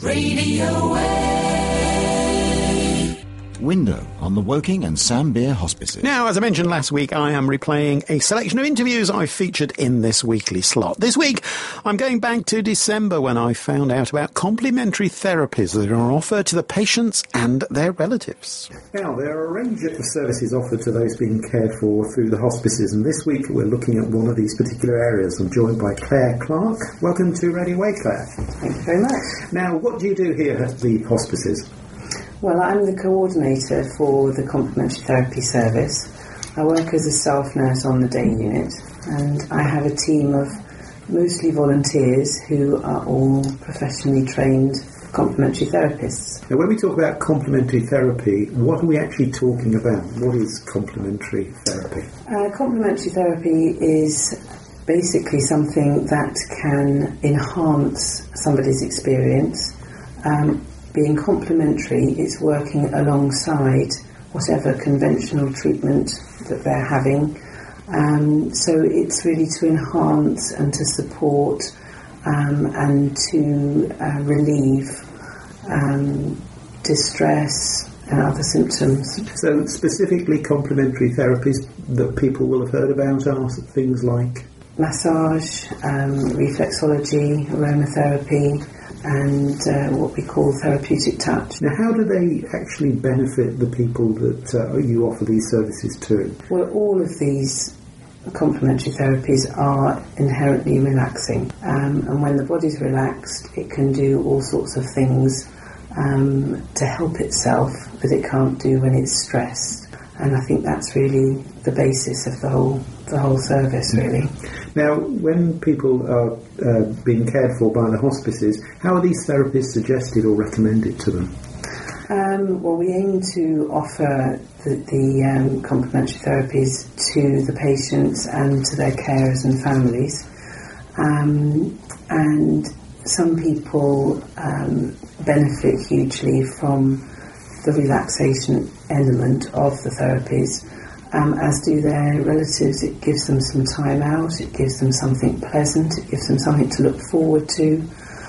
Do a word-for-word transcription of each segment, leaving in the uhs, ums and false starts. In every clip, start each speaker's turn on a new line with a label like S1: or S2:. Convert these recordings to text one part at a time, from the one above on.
S1: Radio
S2: Window on the Woking and Sam Beer Hospices.
S3: Now, as I mentioned last week, I am replaying a selection of interviews I featured in this weekly slot. This week, I'm going back to December when I found out about complementary therapies that are offered to the patients and their relatives.
S4: Now, there are a range of services offered to those being cared for through the hospices, and this week we're looking at one of these particular areas. I'm joined by Claire Clark. Welcome to Radio Way, Claire.
S5: Thank you very much.
S4: Now, what do you do here at the hospices?
S5: Well, I'm the coordinator for the complementary therapy service. I work as a staff nurse on the day unit, and I have a team of mostly volunteers who are all professionally trained complementary therapists.
S4: Now, when we talk about complementary therapy, what are we actually talking about? What is complementary therapy?
S5: Uh, complementary therapy is basically something that can enhance somebody's experience. Um, Being complementary, it's working alongside whatever conventional treatment that they're having. Um, so it's really to enhance and to support um, and to uh, relieve um, distress and other symptoms.
S4: So specifically complementary therapies that people will have heard about are things like?
S5: Massage, um, reflexology, aromatherapy, and uh, what we call therapeutic touch.
S4: Now, how do they actually benefit the people that uh, you offer these services to?
S5: Well, all of these complementary therapies are inherently relaxing, um, and when the body's relaxed, it can do all sorts of things um, to help itself that it can't do when it's stressed. And I think that's really the basis of the whole the whole service, really.
S4: Now, when people are uh, being cared for by the hospices, how are these therapies suggested or recommended to them?
S5: Um, well, we aim to offer the, the um, complementary therapies to the patients and to their carers and families. Um, and some people um, benefit hugely from the relaxation element of the therapies. Um, as do their relatives. It gives them some time out, it gives them something pleasant, it gives them something to look forward to.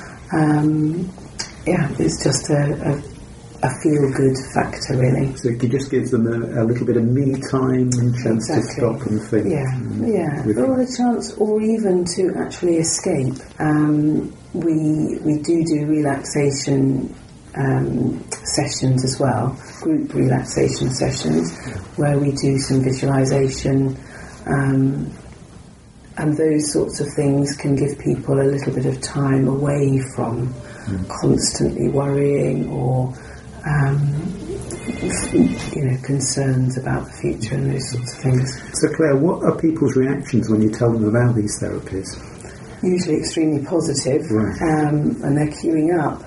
S5: Um, yeah, it's just a, a, a feel-good factor, really.
S4: So it just gives them a, a little bit of me time and chance
S5: exactly.
S4: to stop and think.
S5: Yeah, and yeah. Or a chance, or even to actually escape. Um, we we do do relaxation Um, sessions as well, group relaxation sessions, where we do some visualisation, um, and those sorts of things can give people a little bit of time away from mm. constantly worrying or um, you know, concerns about the future and those sorts of things.
S4: So Claire, what are people's reactions when you tell them about these therapies?
S5: Usually extremely positive,
S4: right.
S5: um, and they're queuing up.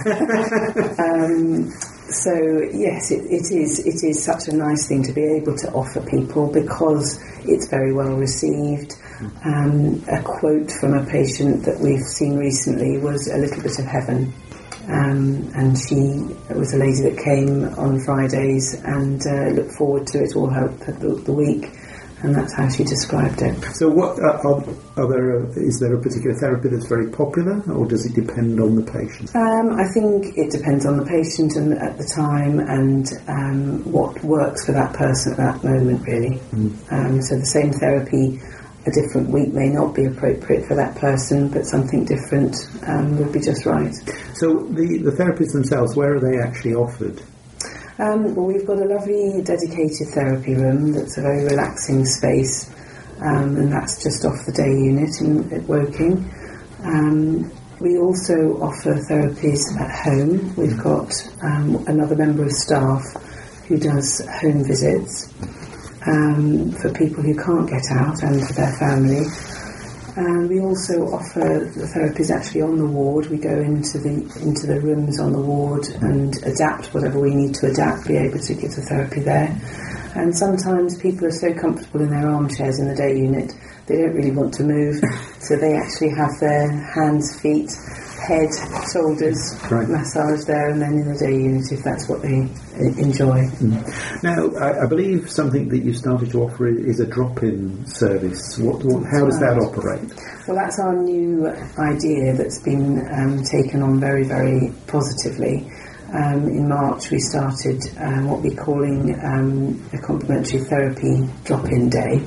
S5: um, so yes, it, it is. It is such a nice thing to be able to offer people because it's very well received. Um, a quote from a patient that we've seen recently was "a little bit of heaven," um, and she it was a lady that came on Fridays and uh, looked forward to it all her, the, the week. And that's how she described it.
S4: So, what uh, are, are there? A, is there a particular therapy that's very popular, or does it depend on the patient?
S5: Um, I think it depends on the patient and at the time, and um, what works for that person at that moment, really. Mm. Um, so, the same therapy a different week may not be appropriate for that person, but something different um, would be just right.
S4: So, the the therapies themselves, where are they actually offered?
S5: Um, well, we've got a lovely dedicated therapy room that's a very relaxing space, um, and that's just off the day unit in, at Woking. Um, we also offer therapies at home. We've got um, another member of staff who does home visits um, for people who can't get out and for their family. And we also offer the therapies actually on the ward. We go into the into the rooms on the ward and adapt whatever we need to adapt, be able to give the therapy there. And sometimes people are so comfortable in their armchairs in the day unit, they don't really want to move, so they actually have their hands, feet head, shoulders,
S4: right.
S5: massage there, and then in the day unit if that's what they enjoy.
S4: Mm. Now, I, I believe something that you started to offer is a drop-in service. What, what, how does that operate?
S5: Well, that's our new idea that's been um, taken on very, very positively. Um, in March we started um, what we're calling um, a complementary therapy drop-in day,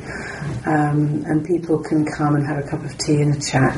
S5: um, and people can come and have a cup of tea and a chat,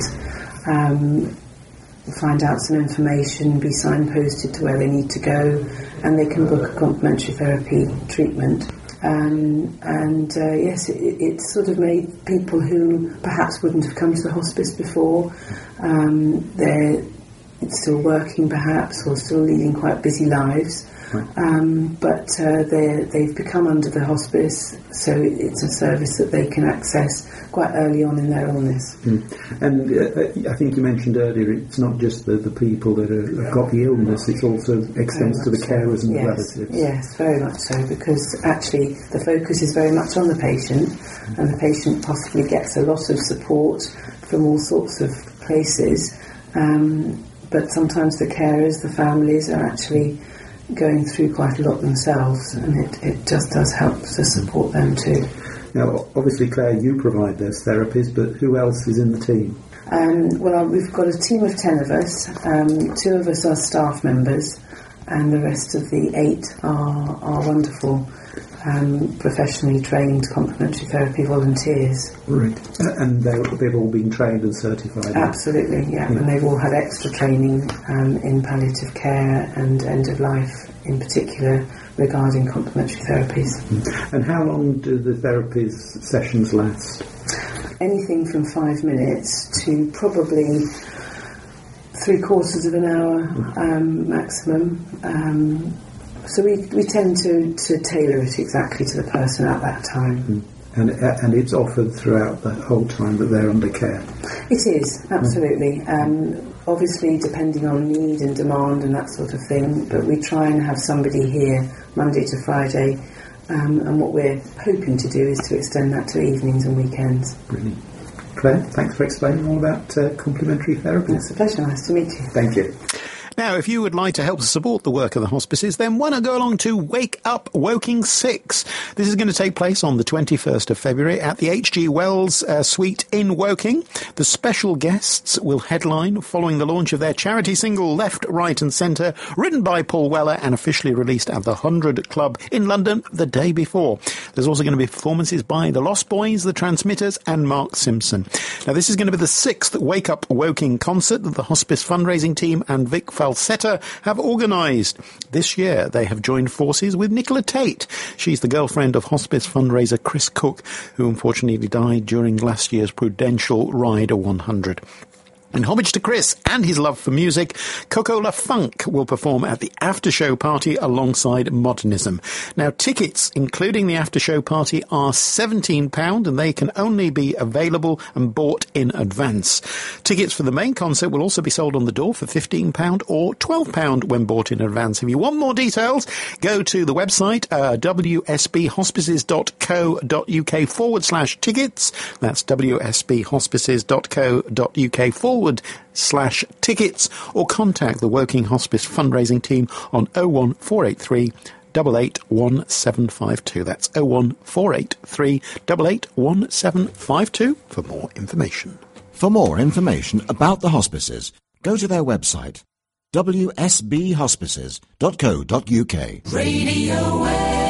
S5: um, find out some information, be signposted to where they need to go, and they can book a complementary therapy treatment. Um, and uh, yes, it, it sort of made people who perhaps wouldn't have come to the hospice before, um, they're still working perhaps, or still leading quite busy lives, right. um, but uh, they've become under the hospice, so it's a service that they can access quite early on in their illness.
S4: Mm. And uh, I think you mentioned earlier, it's not just the, the people that are, have got the illness, it also extends to the carers and
S5: yes.
S4: the relatives.
S5: Yes, very much so, because actually the focus is very much on the patient, mm. and the patient possibly gets a lot of support from all sorts of places, um, but sometimes the carers, the families, are actually going through quite a lot themselves, and it, it just does help to support them too.
S4: Now, obviously, Claire, you provide those therapies, but who else is in the team?
S5: Um, well, we've got a team of ten of us. Um, two of us are staff members, and the rest of the eight are, are wonderful Um, professionally trained complementary therapy volunteers.
S4: Right. Uh, and they've all been trained and certified?
S5: Absolutely, yeah. yeah. And they've all had extra training um, in palliative care and end of life in particular regarding complementary therapies.
S4: Mm. And how long do the therapies sessions last?
S5: Anything from five minutes to probably three quarters of an hour um, maximum. Um, So we we tend to, to tailor it exactly to the person at that time.
S4: Mm. And and it's offered throughout the whole time that they're under care?
S5: It is, absolutely. Mm. Um, obviously, depending on need and demand and that sort of thing, but we try and have somebody here Monday to Friday, um, and what we're hoping to do is to extend that to evenings and weekends.
S4: Brilliant. Claire, thanks for explaining all about uh, complementary therapy.
S5: It's a pleasure. Nice to meet you.
S4: Thank you.
S3: Now, if you would like to help support the work of the hospices, then why not go along to Wake Up Woking six? This is going to take place on the twenty-first of February at the H G Wells uh, Suite in Woking. The special guests will headline following the launch of their charity single Left, Right and Centre, written by Paul Weller and officially released at the hundred Club in London the day before. There's also going to be performances by the Lost Boys, the Transmitters and Mark Simpson. Now, this is going to be the sixth Wake Up Woking concert that the hospice fundraising team and Vic Falsetta have organised. This year they have joined forces with Nicola Tate. She's the girlfriend of hospice fundraiser Chris Cook, who unfortunately died during last year's Prudential Rider one hundred. In homage to Chris and his love for music, Coca-Cola Funk will perform at the after-show party alongside Modernism. Now, tickets, including the after-show party, are seventeen pounds and they can only be available and bought in advance. Tickets for the main concert will also be sold on the door for fifteen pounds or twelve pounds when bought in advance. If you want more details, go to the website uh, wsbhospices.co.uk forward slash tickets. That's wsbhospices.co.uk forward slash tickets, or contact the Woking Hospice fundraising team on oh one four eight three eight eight one seven five two. That's oh one four eight three eight eight one seven five two for more information.
S2: For more information about the hospices, go to their website w s b hospices dot co dot uk.
S1: Radio